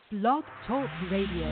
Blog Talk Radio.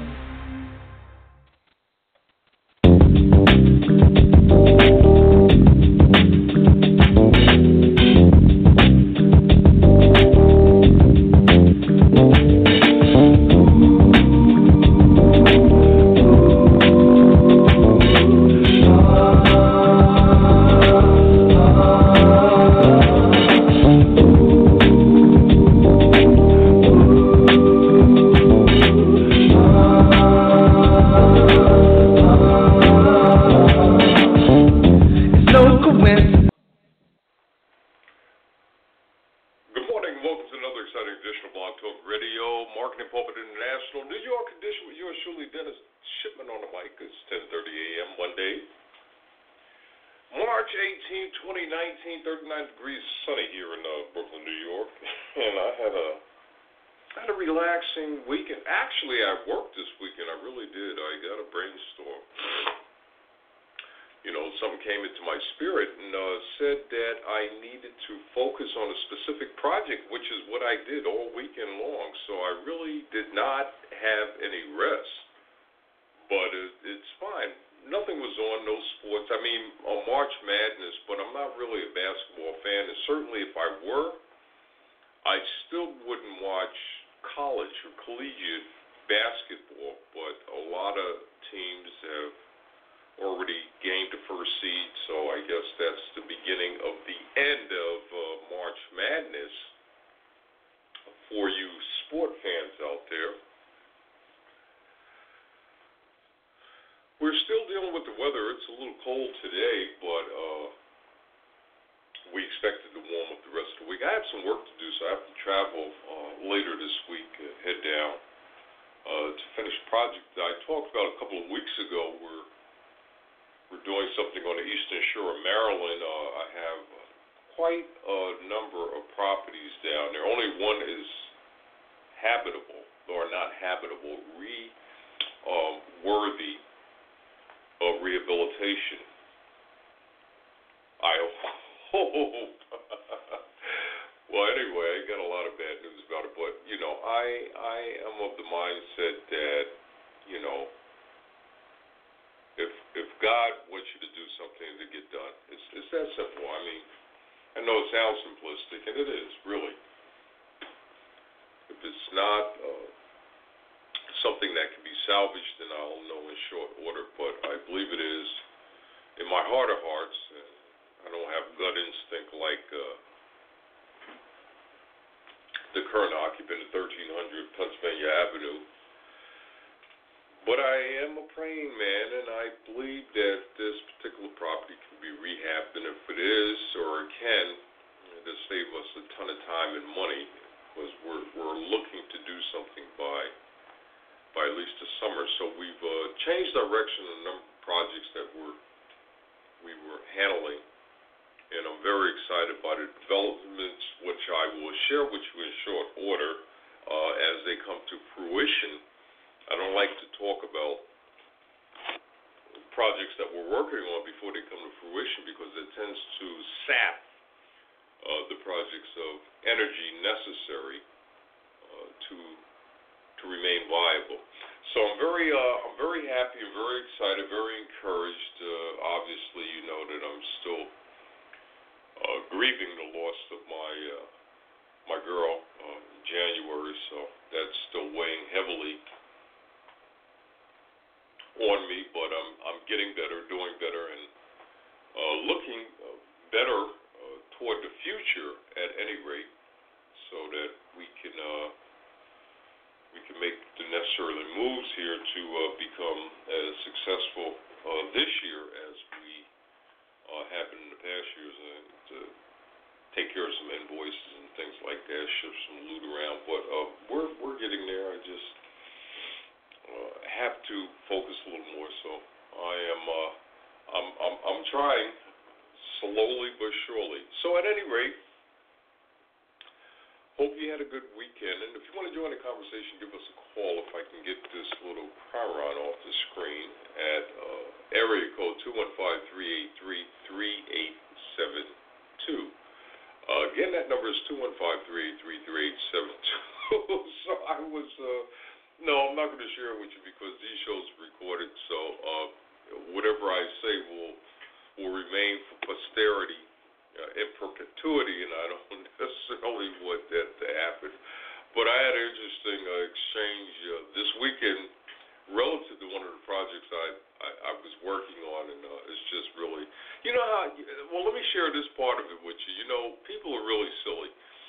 Again, that number is 215-383-3872. So I was No, I'm not going to share it with you because these shows are recorded. So whatever I say will remain for posterity in perpetuity, and I don't necessarily want that to happen. But I had an interesting exchange this weekend relative to one of the projects I was working on, and it's just really, you know how. Well, let me share this part of it with you. You know, people are really silly.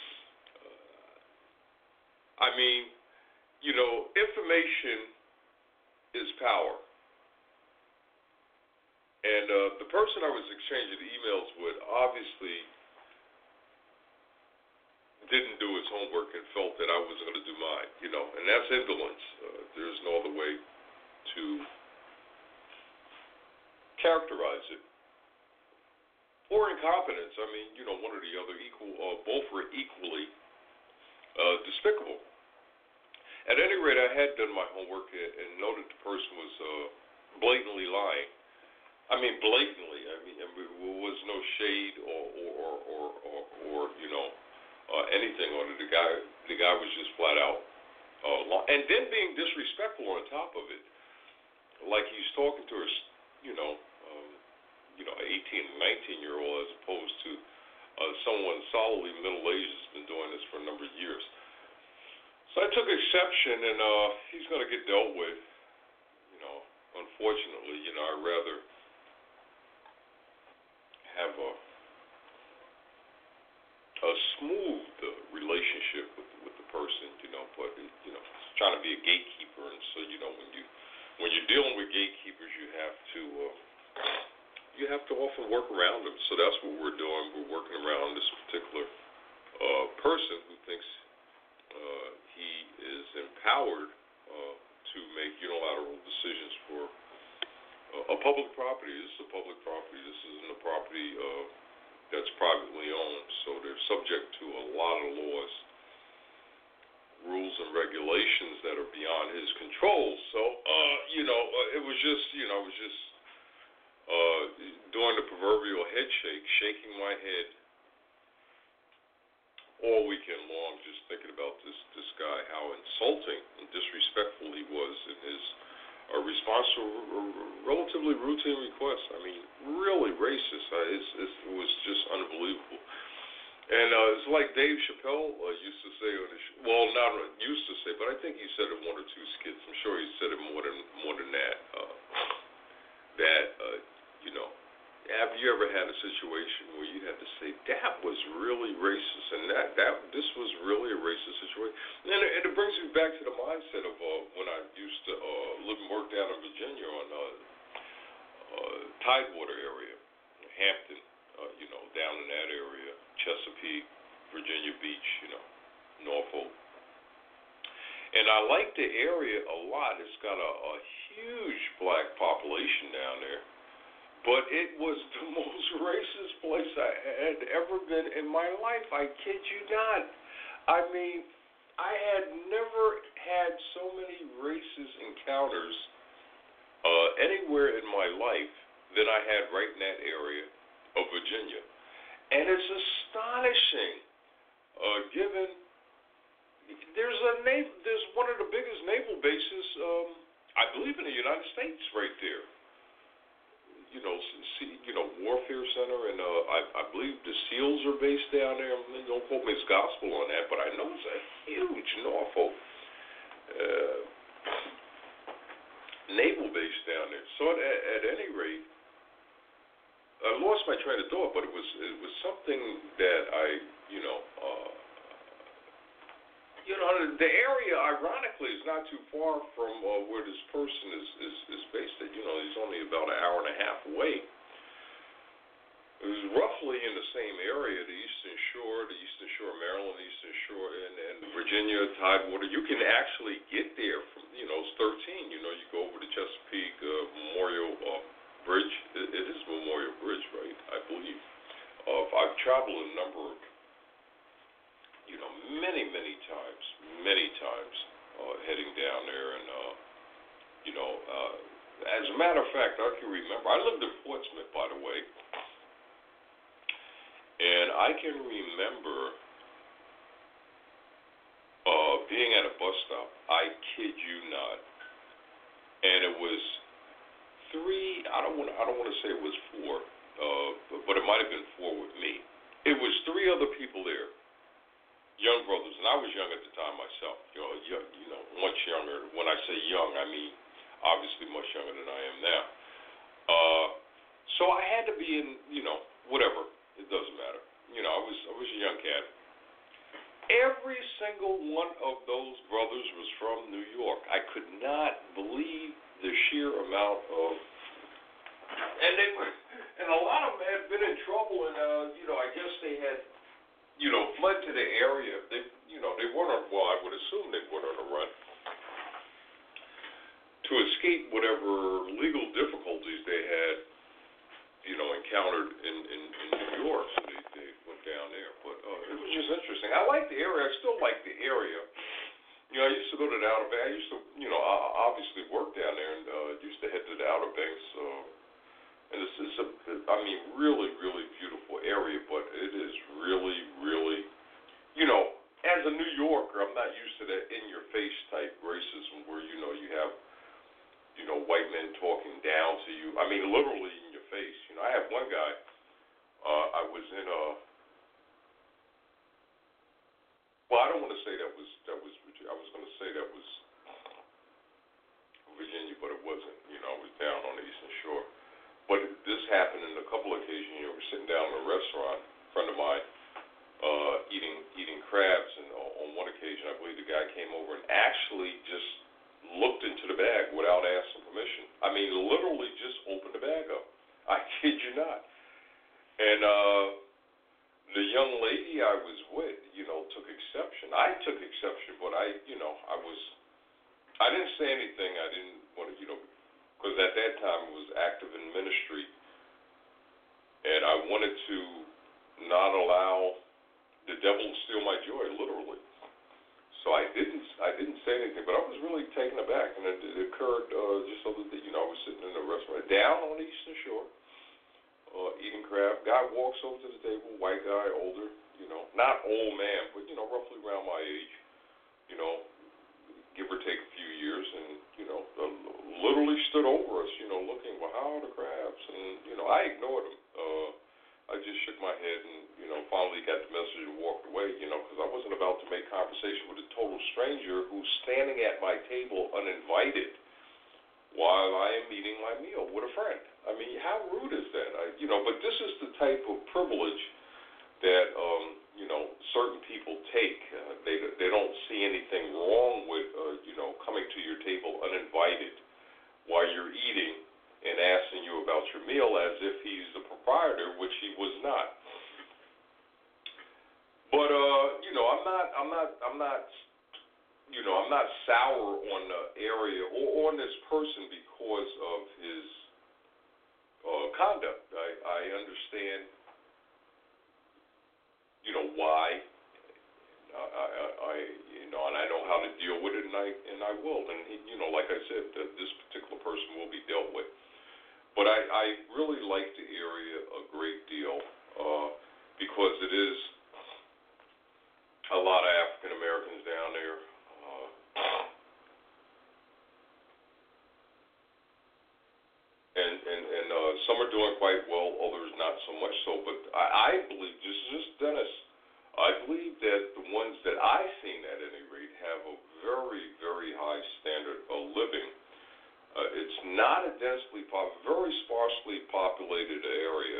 I mean, you know, information is power. And the person I was exchanging emails with obviously didn't do his homework and felt that I wasn't going to do mine, you know, and that's indolence. There's no other way to characterize it. Or incompetence. I mean, you know, one or the other, both were equally despicable. At any rate, I had done my homework and noted the person was blatantly lying. I mean, blatantly. I mean, there was no shade or you know, anything on it. The guy was just flat out lying. And then being disrespectful on top of it, like he's talking to her, you know, 18, 19-year-old as opposed to someone solidly middle-aged that's been doing this for a number of years. So I took exception, and he's going to get dealt with. You know, unfortunately, you know, I'd rather have a smooth relationship with the person, you know. But you know, trying to be a gatekeeper, and so you know, when you're dealing with gatekeepers, you have to often work around them. So that's what we're doing. We're working around this particular person who thinks he is empowered to make unilateral decisions for a public property. This is a public property. This isn't a property that's privately owned, so they're subject to a lot of laws, rules, and regulations that are beyond his control. So, you know, it was just doing the proverbial head shake, shaking my head all weekend long, just thinking about this guy, how insulting and disrespectful he was in his response to a relatively routine request. I mean, really racist. It was just unbelievable. And it's like Dave Chappelle used to say on his well, not used to say, but I think he said it in one or two skits. I'm sure he said it more than that. You know, have you ever had a situation where you had to say that was really racist, and that this was really a racist situation? And it brings me back to the mindset of when I used to live and work down in Virginia on Tidewater area, Hampton, you know, down in that area, Chesapeake, Virginia Beach, you know, Norfolk. And I like the area a lot. It's got a huge black population down there. But it was the most racist place I had ever been in my life. I kid you not. I mean, I had never had so many racist encounters anywhere in my life than I had right in that area of Virginia. And it's astonishing, given there's one of the biggest naval bases, I believe, in the United States right there. You know, Warfare Center, and I believe the SEALs are based down there. Don't quote me as gospel on that, but I know it's a huge Norfolk naval base down there. So at any rate, I lost my train of thought, but it was something that the area, ironically, is not too far from where this person is based at. You know, he's only about an hour and a half away. It was roughly in the same area, the Eastern Shore of Maryland, the Eastern Shore, and Virginia, Tidewater. You can actually get there from, you know, it's 13. You know, you go over the Chesapeake Memorial Bridge. It is Memorial Bridge, right? I believe. I've traveled a number of, you know, many times, heading down there, and you know, as a matter of fact, I can remember. I lived in Portsmouth, by the way, and I can remember being at a bus stop. I kid you and it was three. I don't want to say it was four, but it might have been four with me. It was three other people there, young brothers, and I was young at the time myself. Much younger. When I say young, I mean obviously much younger than I am now. So I had to be in, whatever. It doesn't matter. I was a young cat. Every single one of those brothers was from New York. I could not believe the sheer amount of, and a lot of them had been in trouble, and I guess they had, fled to the area. They weren't on. Well, I would assume they weren't on a run to escape whatever legal difficulties they had, encountered in New York. So they went down there. But it was just interesting. I like the area. I still like the area. I used to go to the Outer Banks. I used to, obviously work down there, and used to head to the Outer Banks. And it's really, really beautiful area. But it is really, really, as a New Yorker, I'm not used to that in-your-face type racism where you have, white men talking down to you. I mean, literally in your face. I have one guy. I was in a. Well, I don't want to say that was. I was going to say that was Virginia, but it wasn't. I was down on the Eastern Shore. But this happened in a couple of occasions. We're sitting down in a restaurant, a friend of mine, eating crabs, and on one occasion, I believe the guy came over and actually just looked into the bag without asking permission. I mean, literally just opened the bag up. I kid you not. And the young lady I was with, took exception. I took exception, but I didn't say anything. I didn't want to, because at that time I was active in ministry, and I wanted to not allow the devil to steal my joy, literally. So I didn't say anything, but I was really taken aback, and it occurred just so that I was sitting in a restaurant down on the Eastern Shore, eating crab. Guy walks over to the table, white guy, older, not old man, but roughly around my age, give or take a few years, and literally stood over us, looking, well, how are the crabs? And I ignored him. I just shook my head and, finally got the message and walked away, because I wasn't about to make conversation with a total stranger who's standing at my table uninvited while I am eating my meal with a friend. I mean, how rude is that? But this is the type of privilege that, certain people take. They don't see anything wrong with, coming to your table uninvited while you're eating and asking you about your meal as if he's the proprietor, which he was not. But I'm not sour on the area or on this person because of his conduct. I understand, why. And I know how to deal with it, and I will. And like I said, this particular person will be dealt with. But I really like the area a great deal because it is a lot of African Americans down there. And some are doing quite well, others not so much so. But I believe, just Dennis, I believe that the ones that I've seen at any rate have a very, very high standard of living. It's not a very sparsely populated area,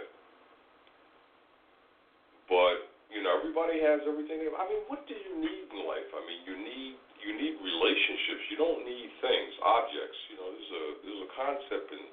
but everybody has everything. I mean, what do you need in life? I mean, you need relationships. You don't need things, objects. There's a concept in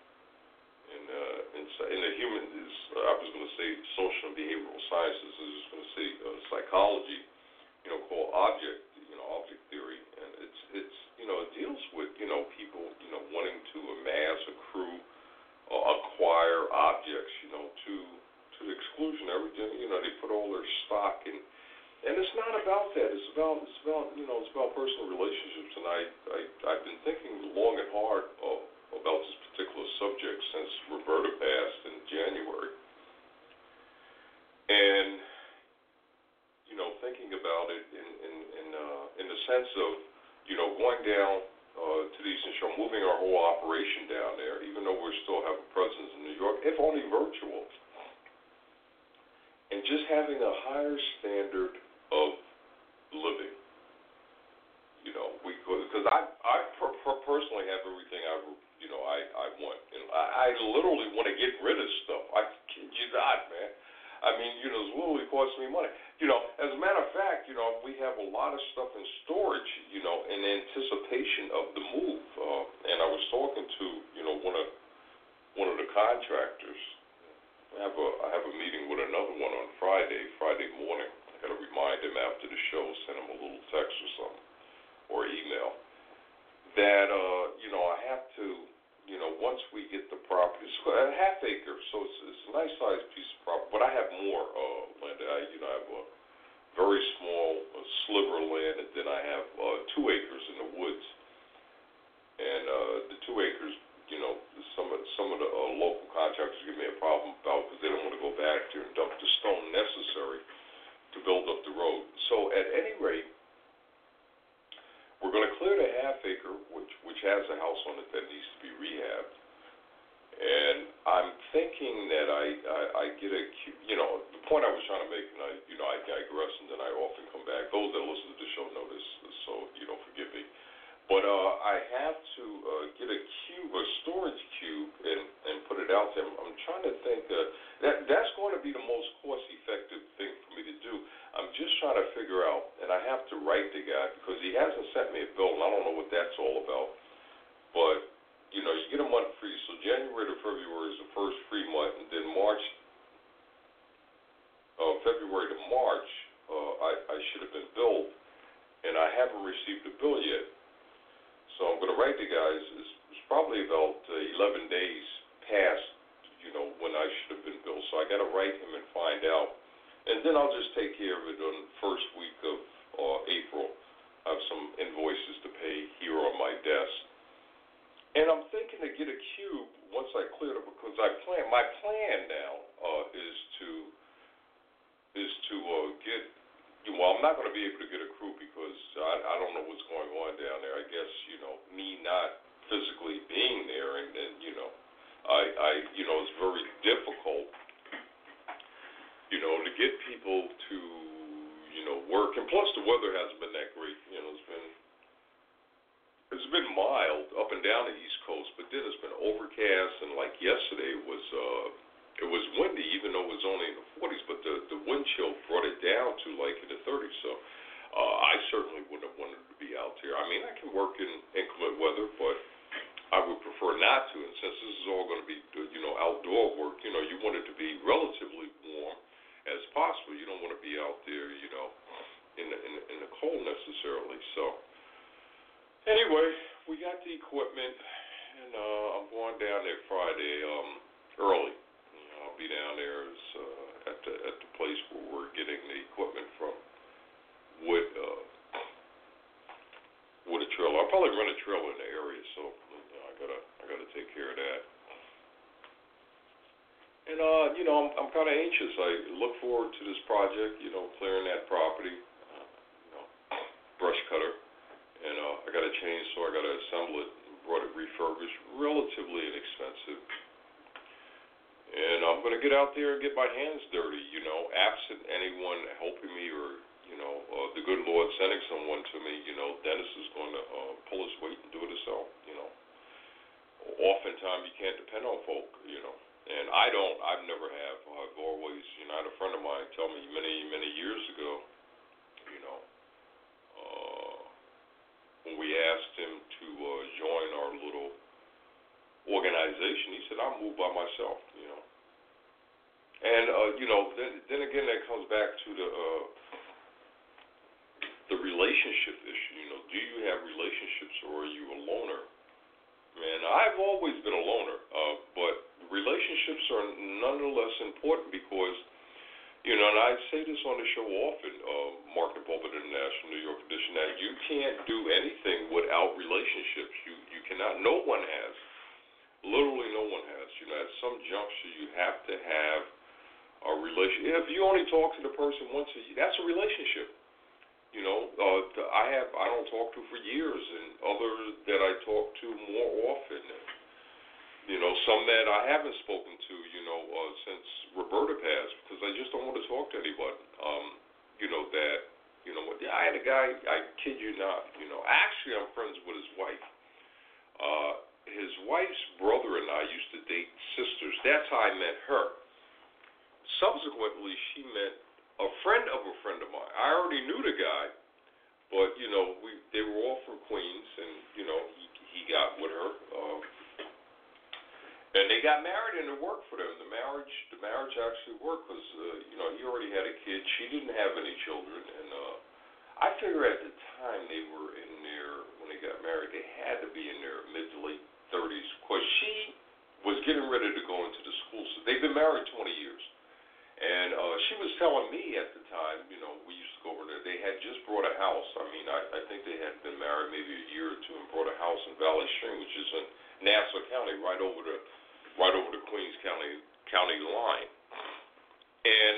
the human. I was going to say social and behavioral sciences. I was just going to say psychology. Called object theory, and it's it deals with people wanting to amass, accrue, acquire objects to the exclusion of everything. They put all their stock in, and it's not about that. It's about personal relationships, and I've been thinking long and hard about this particular subject since Roberta passed in January, and thinking about it in the sense of going down to the Eastern Shore, moving our whole operation down there, even though we still have a presence in New York, if only virtual, and just having a higher standard of living. You know, because I personally have everything I want, and I literally want to get rid of stuff. I kid you not, man. I mean, it's literally costing me money. As a matter of fact, we have a lot of stuff in storage, in anticipation of the move. And I was talking to, one of the contractors. I have a meeting with another one on Friday morning. I got to remind him after the show, send him a little text or something, or email, that, I have to, once we get the property, it's a half acre, so it's a nice sized piece of property, but I have more land. I have a very small sliver of land, and then I have 2 acres in the woods. And the 2 acres, some of the local contractors give me a problem about because they don't want to go back there and dump the stone necessary to build up the road. So at any rate, we're going to clear the half acre, which has a house on it that needs to be rehabbed. And I'm thinking that I get the point I was trying to make, and I digress, and then I often come back. Those that listen to the show know this, so forgive me. But I have to get a storage cube, and put it out there. I'm trying to think that's going to be the most cost-effective thing for me to do. I'm just trying to figure out, and I have to write the guy because he hasn't sent me a bill, and I don't know what that's all about. But you get a month free. So January to February is the first free month, and then February to March, I should have been billed, and I haven't received the bill yet. So I'm going to write the guys. It's probably about 11 days past, when I should have been billed. So I got to write him and find out, and then I'll just take care of it on the first week of April. I have some invoices to pay here on my desk. And I'm thinking to get a cube once I clear it, because my plan now is to get. Well, I'm not going to be able to get a crew because I don't know what's going on down there. I guess me not physically being there, and it's very difficult to get people to work, and plus the weather hasn't been that great. It's been mild up and down the East Coast, but then it's been overcast, and like yesterday it was windy, even though it was only in the 40s, but the wind chill brought it down to like in the 30s. So I certainly wouldn't have wanted to be out there. I mean, I can work in inclement weather, but I would prefer not to. And since this is all going to be outdoor work, you want it to be relatively warm as possible. You don't want to be out there, in the cold necessarily. So. Anyway, we got the equipment, and I'm going down there Friday early. I'll be down there at the place where we're getting the equipment from with a trailer. I'll probably run a trailer in the area, so I gotta take care of that. And I'm kind of anxious. I look forward to this project. Clearing that property. Brush cutter. And I got a chainsaw, I got to assemble it, brought it refurbished, relatively inexpensive. And I'm going to get out there and get my hands dirty, absent anyone helping me or, the good Lord sending someone to me, Dennis is going to pull his weight and do it himself, Oftentimes you can't depend on folk, And I've never have. I've always, I had a friend of mine tell me many, many years ago, when we asked him to join our little organization, he said, I'll move by myself, And, then again, that comes back to the relationship issue. Do you have relationships or are you a loner? Man, I've always been a loner, but relationships are nonetheless important because, and I say this on the show often, Mark the Pulpit International, New York edition, that you can't do anything without relationships. You cannot. No one has. Literally no one has. At some juncture, you have to have a relationship. If you only talk to the person once a year, that's a relationship. I don't talk to for years, and others that I some that I haven't spoken to, since Roberta passed, because I just don't want to talk to anybody. I had a guy, I kid you not, actually I'm friends with his wife. His wife's brother and I used to date sisters. That's how I met her. Subsequently, she met a friend of mine. I already knew the guy, but, they were all from Queens, and, he got with her. And they got married, and it worked for them. The marriage actually worked because, he already had a kid. She didn't have any children, and I figure at the time they were in when they got married, they had to be in their mid to late 30s, because she was getting ready to go into the school. So they've been married 20 years. And she was telling me at the time, we used to go over there. They had just brought a house. I think they had been married maybe a year or two and brought a house in Valley Stream, which is in Nassau County, right over the Queens County line. And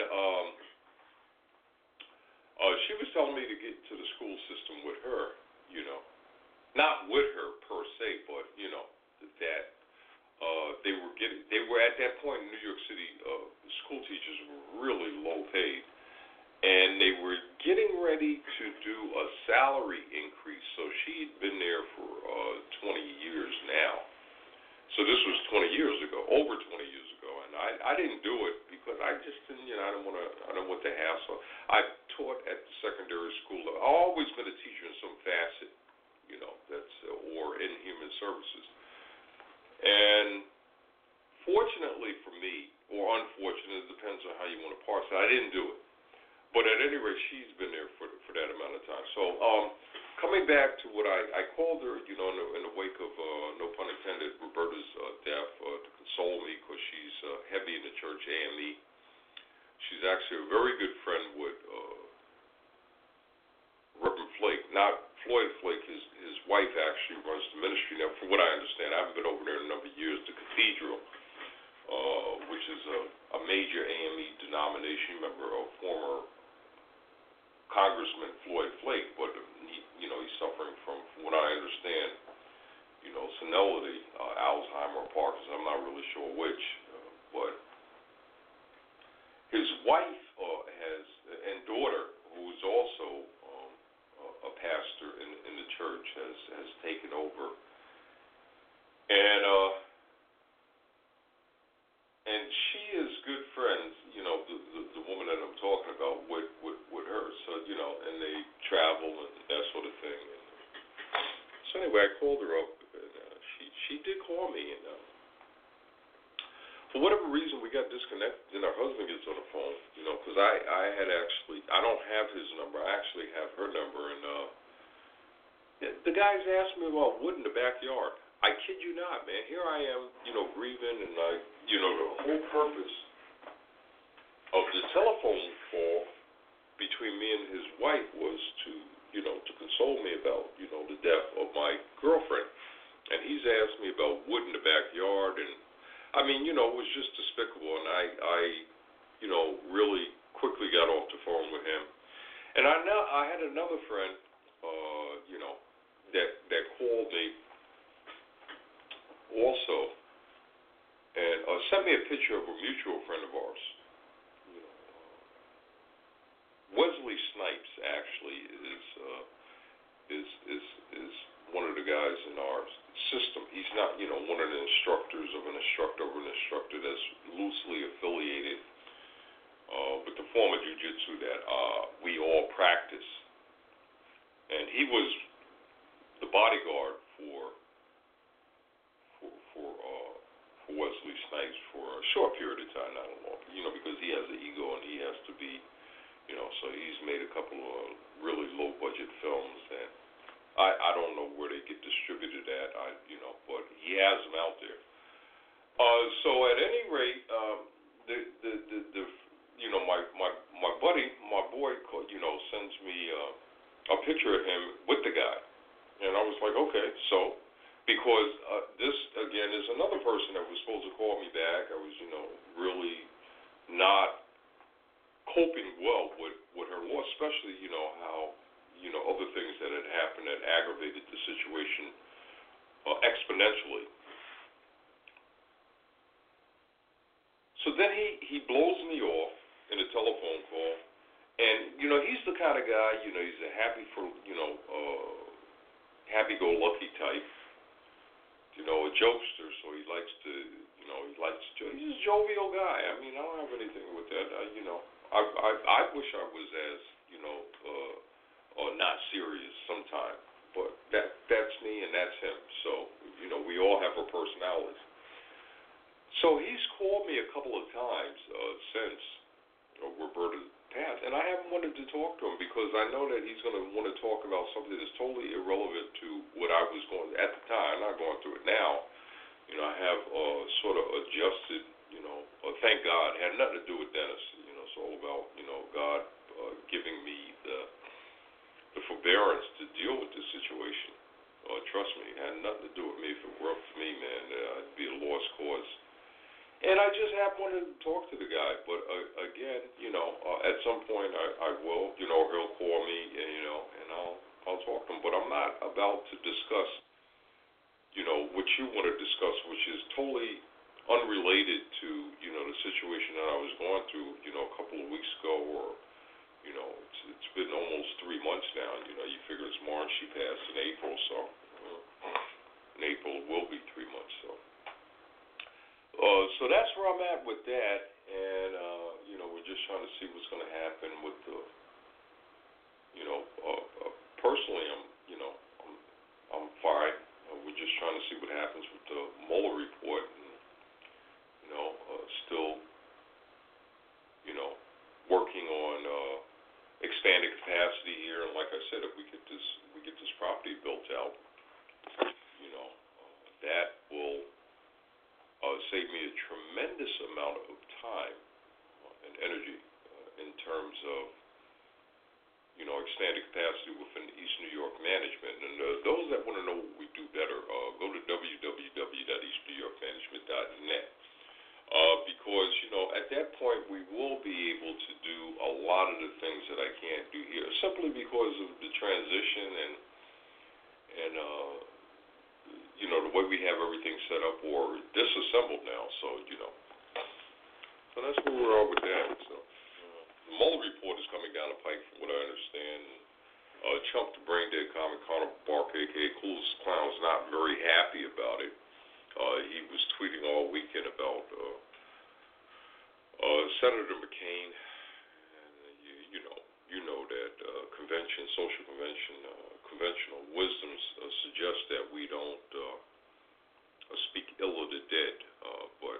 she was telling me to get to the school system with her, not with her per se, but that they were at that point in New York City. School teachers were really low paid, and they were getting ready to do a salary increase. So she'd been there for 20 years now. So this was 20 years ago, over 20 years ago, and I didn't do it because I just didn't, I don't want the hassle. I taught at the secondary school. I've always been a teacher in some facet, that's or in human services. And fortunately for me, or unfortunately, it depends on how you want to parse it, I didn't do it. But at any rate, she's been there for that amount of time. So coming back to what I called her, in the wake of, no pun intended, Roberta's death, to console me because she's heavy in the church, AME. She's actually a very good friend with Reverend Flake. Not Floyd Flake, his wife actually runs the ministry now, from what I understand. I haven't been over there in a number of years. The Cathedral, which is a major AME denomination. Remember, a former Congressman Floyd Flake, but he's suffering from what I understand, senility, Alzheimer, Parkinson's. I'm not really sure which, but his wife and daughter, who is also a pastor in the church, has taken over, and she is good friends, the woman that I'm talking about with her. So and they travel and that sort of thing. And so anyway, I called her up, and she did call me, and for whatever reason we got disconnected. Then her husband gets on the phone, because I don't have his number. I actually have her number, and the guys asked me about wood in the backyard. I kid you not, man. Here I am, grieving, and the whole purpose of the telephone call between me and his wife was to console me about, the death of my girlfriend. And he's asked me about wood in the backyard, and it was just despicable. And I really quickly got off the phone with him. And I had another friend, that called me also, and sent me a picture of a mutual friend of ours. Wesley Snipes actually is one of the guys in our system. He's not, one of the instructors of an instructor that's loosely affiliated with the form of jiu-jitsu that we all practice. And he was the bodyguard for Wesley Snipes for a short period of time, not a long, because he has an ego and he has to be, so he's made a couple of really low-budget films, and I don't know where they get distributed at, but he has them out there. So at any rate, my buddy, my boy, sends me a picture of him with the guy, and I was like, okay, so. Because this, again, is another person that was supposed to call me back. I was, really not coping well with her loss, especially, how, other things that had happened that aggravated the situation exponentially. he blows me off in a telephone call, and he's the kind of guy, he's a happy-go-lucky type, a jokester, so he likes to, he's a jovial guy. I mean, I don't have anything with that. I wish I was as, not serious sometimes, but that's me and that's him. So, we all have our personalities. So he's called me a couple of times since Roberta passed, and I haven't wanted to talk to him because I know that he's going to want to talk about something that's totally irrelevant to what I was going at the time. I'm not going through it now. I have sort of adjusted. Thank God, it had nothing to do with Dennis. It's all about God giving me the forbearance to deal with this situation. Trust me, it had nothing to do with me. If it were up to me, man, I'd be a lost cause. And I just have wanted to talk to the guy, but again, at some point I will, he'll call me, and I'll talk to him. But I'm not about to discuss, what you want to discuss, which is totally unrelated to, the situation that I was going through, a couple of weeks ago, or, it's been almost 3 months now. You figure it's March, she passed in April, so in April it will be 3 months, so. So that's where I'm at with that, and we're just trying to see what's going to happen with the, personally, I'm fine. We're just trying to see what happens with the Mueller report, and still, working on expanded capacity here, and like I said, if we get this property built out, that will save me a tremendous amount of time and energy in terms of, expanded capacity within East New York management. And those that want to know what we do better, go to www.eastnewyorkmanagement.net because, at that point we will be able to do a lot of the things that I can't do here, simply because of the transition and the way we have everything set up or disassembled now. So, so that's where we are with that. So, the Mueller report is coming down the pike, from what I understand. Chump, the brain-dead comic, Connor Barker, a.k.a. Coolest Clown, is not very happy about it. He was tweeting all weekend about Senator McCain. And you know that conventional wisdoms suggest that we don't speak ill of the dead, but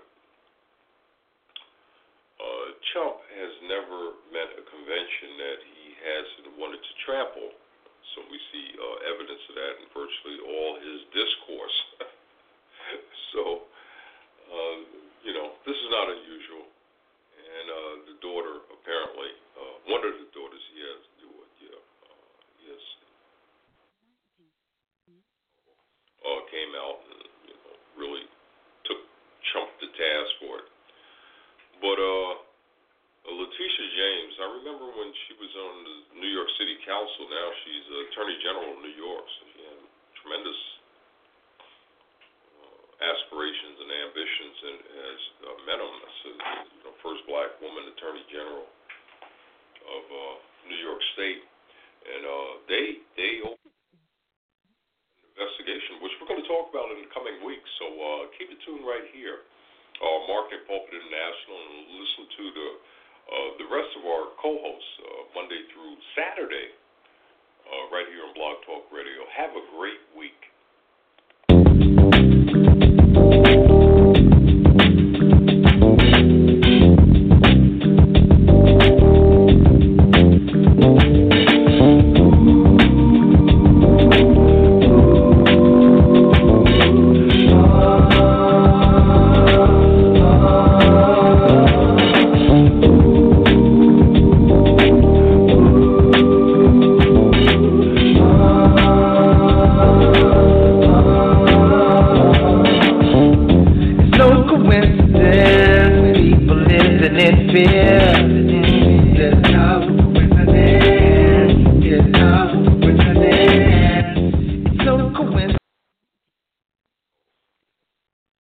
Chump has never met a convention that he hasn't wanted to trample. So we see evidence of that in virtually all his discourse. So, this is not unusual. And the daughter, apparently, one of the daughters he has, came out and really took Chump to task for it. But Letitia James, I remember when she was on the New York City Council. Now she's Attorney General of New York, so she had tremendous aspirations and ambitions, and has met him. First black woman Attorney General of New York State, and they opened an investigation, which we're going to talk about in the coming weeks. So keep it tuned right here, Marketing Pulpit International, and listen to the rest of our co-hosts Monday through Saturday right here on Blog Talk Radio. Have a great week.